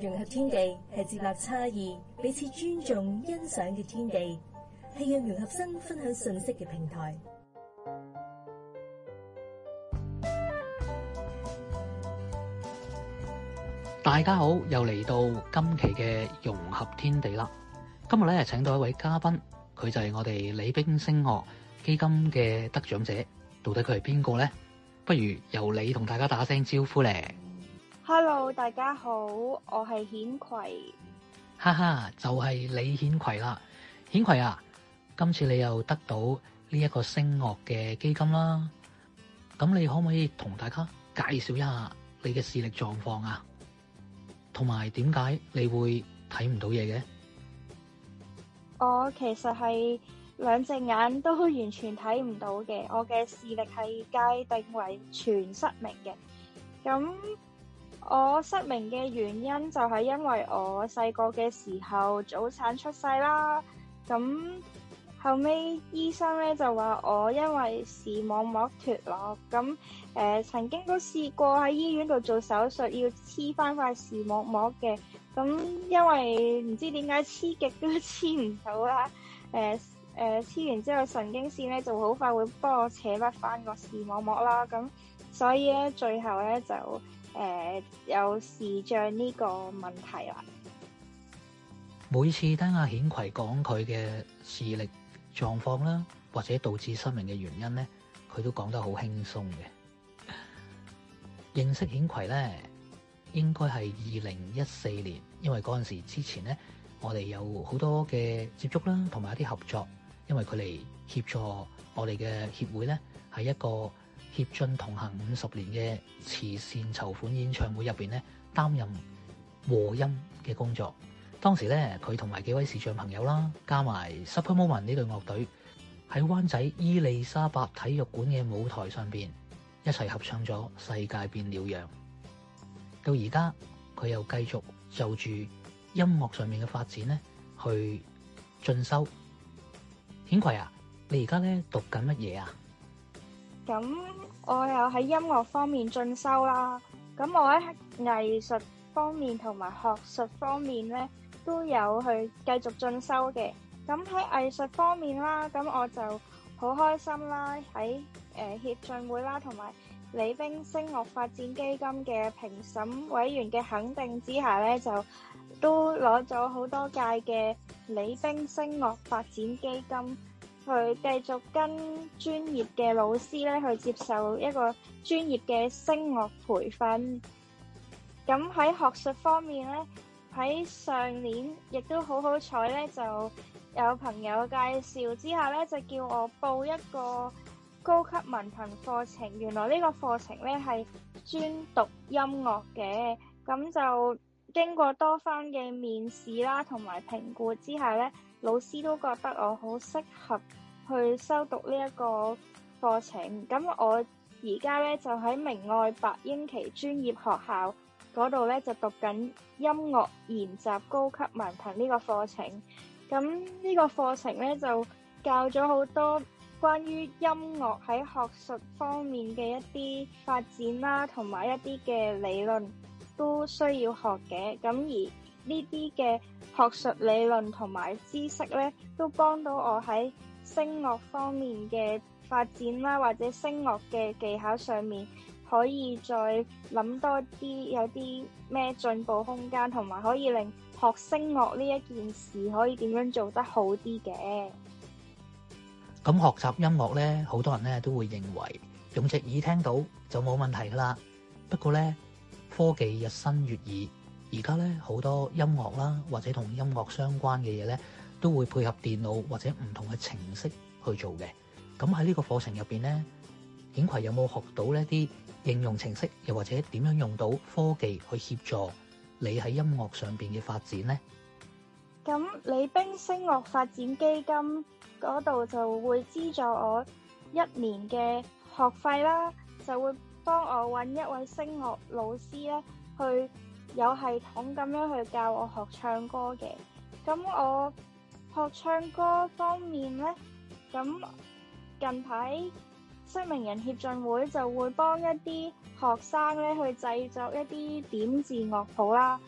融合天地係接納差異、彼此尊重、欣賞嘅天地，係讓融合生分享信息嘅平台。 大家好，又嚟到今期嘅融合天地啦。今日咧請到一位嘉賓，佢就係我哋禮兵聲樂基金嘅得獎者。到底佢係邊個呢？不如由你同大家打聲招呼咧。 Hello， 大家好，我係顯葵。 哈哈，就係李顯葵啦。顯葵啊，今次你又得到呢一個聲樂嘅基金啦。咁你可唔可以同大家介紹一下你嘅視力狀況啊？同埋點解你會睇唔到嘢嘅？ 我其實係兩隻眼都完全睇唔到嘅，我嘅視力係界定為全失明嘅。咁我失明嘅原因就係因為我細個嘅時候早產出世啦。咁後尾醫生咧就話我因為視網膜脫落，咁曾經都試過喺醫院度做手術，要黐翻塊視網膜嘅。咁因為唔知點解黐極都黐唔到啦。黐完之後神經線咧就好快會幫我扯甩翻個視網膜啦。咁所以咧最後咧就有視障呢個問題啦。 每次聽阿顯葵講佢嘅視力狀況啦，或者導致失明嘅原因咧，佢都講得好輕鬆嘅。認識顯葵咧，應該係2014年，因為嗰陣時之前咧，我哋有好多嘅接觸啦，同埋一啲合作，因為佢嚟協助我哋嘅協會咧，係一個協進同行50年嘅慈善籌款演唱會入邊咧，擔任和音嘅工作。當時咧，佢同埋幾位視障朋友啦，加埋 Super Moment 呢隊樂隊，喺灣仔伊利沙伯體育館嘅舞台上邊一齊合唱咗《世界變了樣》。到而家佢又繼續就住音樂上面嘅發展咧，去進修。顯葵啊，你而家咧讀緊乜嘢啊？ 咁我又喺音樂方面進修啦。咁我喺藝術方面同埋學術方面咧都有去繼續進修嘅。咁喺藝術方面啦，咁我就好開心啦，喺協進會啦同埋禮兵聲樂發展基金嘅評審委員嘅肯定之下咧，就都攞咗好多屆嘅禮兵聲樂發展基金，去繼續跟專業嘅老師咧去接受一個專業嘅聲樂培訓。咁喺學術方面咧，喺上年亦都好彩咧，就有朋友介紹之下咧，就叫我報一個高級文憑課程。原來呢個課程咧係專讀音樂嘅。咁就經過多番嘅面試啦同埋評估之下咧，老師都覺得我好適合去修讀呢一個課程。咁我而家咧就喺明愛白英奇專業學校嗰度咧就讀緊音樂研習高級文憑呢個課程。咁呢個課程咧就教咗好多關於音樂喺學術方面嘅一啲發展啦，同埋一啲嘅理論都需要學嘅。咁而呢啲嘅學術理論同埋知識咧，都幫到我喺聲樂方面嘅發展啦，或者聲樂嘅技巧上面可以再諗多啲，有啲咩進步空間，同埋可以令學聲樂呢一件事可以點樣做得好啲嘅。 咁學習音樂咧，好多人咧都會認為用隻耳聽到就冇問題噶啦。不過咧，科技日新月異，而家咧好多音樂啦，或者同音樂相關嘅嘢咧，都會配合電腦或者唔同嘅程式去做嘅。咁喺呢個課程入邊咧，顯葵有冇學到呢啲應用程式，又或者點樣用到科技去協助你喺音樂上邊嘅發展呢？ 咁禮兵聲樂發展基金嗰度就會資助我1年嘅學費啦，就會幫我揾一位聲樂老師咧，去有系統咁樣去教我學唱歌嘅。咁我學唱歌方面咧，咁近排失明人協進會就會幫一啲學生咧去製作一啲點字樂譜啦。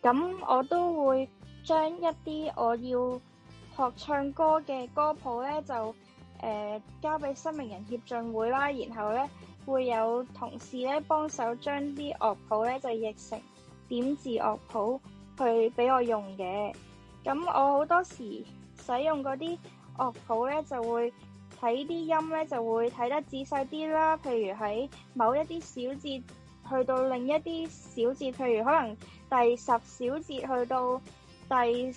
咁我都會將一啲我要學唱歌嘅歌譜咧，就交俾失明人協進會啦，然後咧會有同事咧幫手將啲樂譜咧就譯成點字樂譜去俾我用嘅。咁我好多時使用嗰啲樂譜咧，就會睇啲音咧，就會睇得仔細啲啦。譬如喺某一啲小節去到另一啲小節，譬如可能第10小節去到第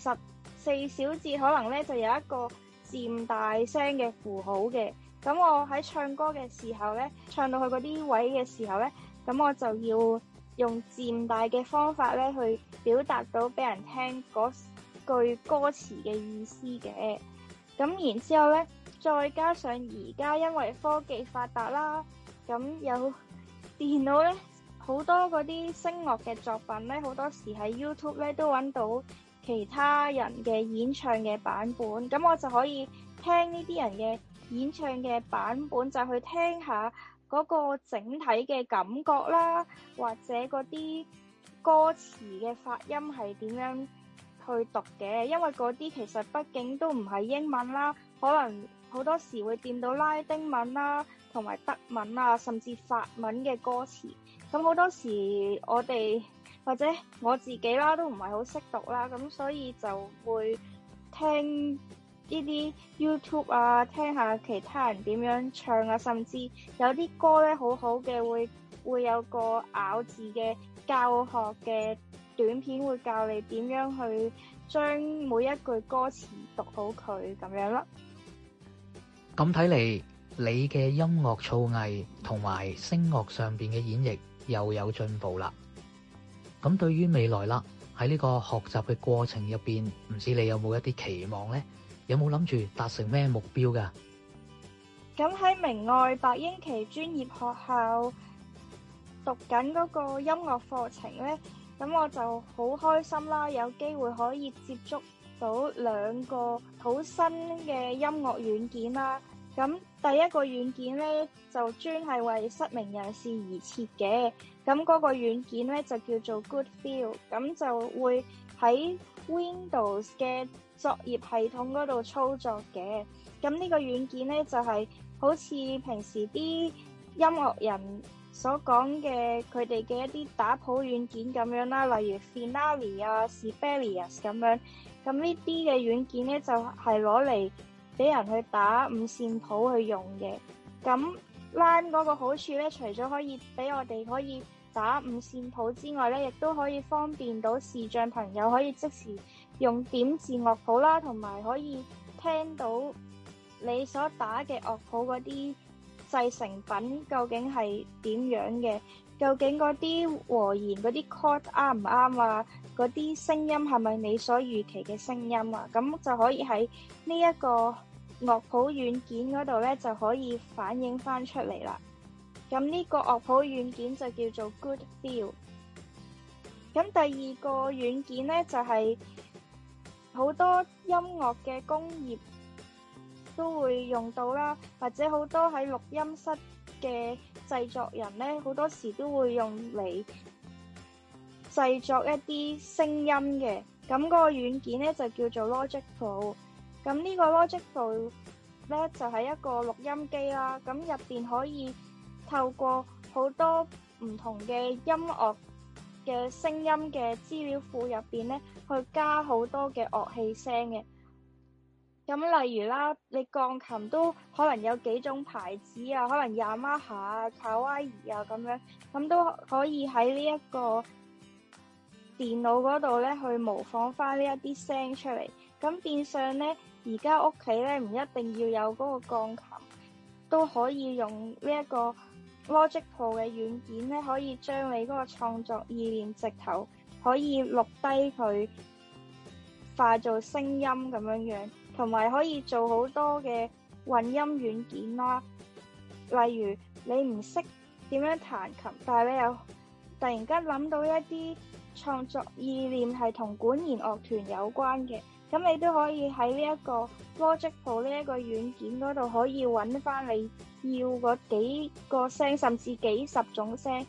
14小節，可能咧就有一個漸大聲嘅符號嘅。咁我喺唱歌嘅時候咧，唱到去嗰啲位嘅時候咧，咁我就要用漸大嘅方法咧去表達到俾人聽嗰句歌詞嘅意思嘅。咁然之後咧，再加上而家因為科技發達啦，咁有電腦咧，好多嗰啲聲樂嘅作品咧，好多時喺 YouTube 咧都揾到其他人嘅演唱嘅版本，咁我就可以聽呢啲人嘅演唱嘅版本，就去聽下嗰個整體嘅感覺啦，或者嗰啲歌詞嘅發音係點樣去讀嘅，因為嗰啲其實畢竟都唔係英文啦，可能好多時會掂到拉丁文啦，同埋德文啊，甚至法文嘅歌詞。咁好多時我哋或者我自己啦，都唔係好識讀啦，咁所以就會聽呢啲 YouTube 啊，聽下其他人點樣唱啊，甚至有啲歌咧好好嘅，會有個咬字嘅教學嘅短片，會教你點樣去將每一句歌詞讀好佢咁樣啦。 咁睇嚟，你嘅音樂造詣同埋聲樂上邊嘅演繹又有進步啦。咁對於未來啦，喺呢個學習嘅過程入邊，唔知你有冇一啲期望呢？有冇諗住達成咩目標㗎？ 咁喺明愛白英奇專業學校讀緊嗰個音樂課程呢，咁我就好開心啦，有機會可以接觸到2個好新嘅音樂軟件啦。咁第一個軟件呢，就專係為失明人士而設嘅，咁嗰個軟件呢，就叫做 Good Feel， 咁就會喺 Windows 嘅作業系統嗰度操作嘅。咁呢個軟件呢，就係好似平時啲音樂人所講嘅佢哋嘅一啲打譜軟件咁樣啦，例如 Finale 啊、Sibelius 咁樣。咁呢啲嘅軟件呢，就係攞嚟俾人去打5線譜去用嘅。咁 Lime 嗰個好處咧，除咗可以俾我哋可以打5線譜之外咧，亦都可以方便到視障朋友可以即時用點字樂譜啦，同埋可以聽到你所打嘅樂譜嗰啲製成品究竟係點樣嘅，究竟嗰啲和弦嗰啲 chord 啱唔啱啊，嗰啲聲音係咪你所預期嘅聲音啊，咁就可以喺呢一個樂譜軟件嗰度咧，就可以反映翻出嚟啦。咁呢個樂譜軟件就叫做 Good Feel。咁第二個軟件咧，就係好多音樂嘅工業都會用到啦，或者好多喺錄音室嘅製作人咧，好多時都會用嚟製作一啲聲音嘅。咁嗰個軟件咧就叫做 Logic Pro。咁呢個 Logic Pro 咧就係一個錄音機啦，咁入邊可以透過好多唔同嘅音樂嘅聲音嘅資料庫入邊咧，去加好多嘅樂器聲嘅。咁例如啦，你鋼琴都可能有幾種牌子啊，可能Yamaha啊、卡哇伊啊咁樣，咁都可以喺呢一個電腦嗰度咧去模仿翻呢一啲聲出嚟。咁變相咧，而家屋企咧唔一定要有嗰個鋼琴，都可以用呢一個 Logic Pro 嘅軟件咧，可以將你嗰個創作意念直頭可以錄低佢，化做聲音咁樣樣，同埋可以做好多嘅混音軟件啦。例如你唔識點樣彈琴，但係你又突然間諗到一啲創作意念係同管弦樂團有關嘅，咁你都可以喺呢一個 Logic Pro 呢一個軟件嗰度可以揾翻你要嗰幾個聲，甚至幾十種聲，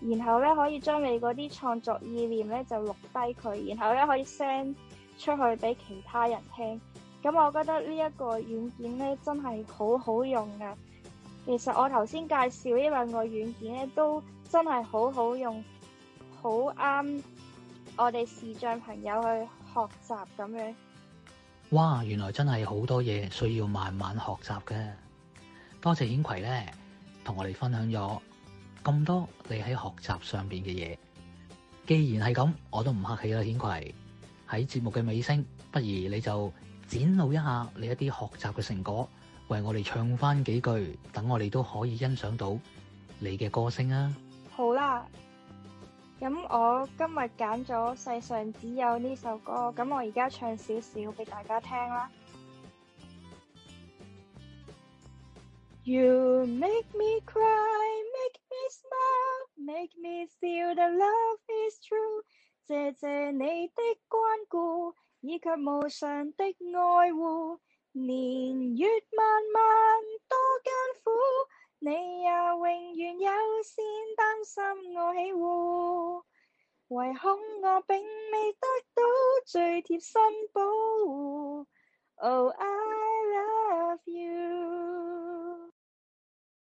然後咧可以將你嗰啲創作意念咧就錄低佢，然後咧可以 send 出去俾其他人聽。咁我覺得呢一個軟件咧真係好好用㗎。其實我頭先介紹呢兩個軟件咧都真係好好用，好啱我哋視障朋友去學習咁樣。 哇！原來真係好多嘢需要慢慢學習嘅。多謝顯葵咧，同我哋分享咗咁多你喺學習上邊嘅嘢。既然係咁，我都唔客氣啦，顯葵。喺節目嘅尾聲，不如你就展露一下你一啲學習嘅成果，為我哋唱翻幾句，等我哋都可以欣賞到你嘅歌聲啊！ 好啦，咁我今日揀咗《世上只有》呢首歌，咁我而家唱少少俾大家聽啦。You make me cry, make me smile, make me feel that love is true。謝謝你的關顧，以及無償的愛護。年月漫漫多艱苦，你也永遠友善，擔心我起護。唯恐我並未得到最貼身保護。Oh, I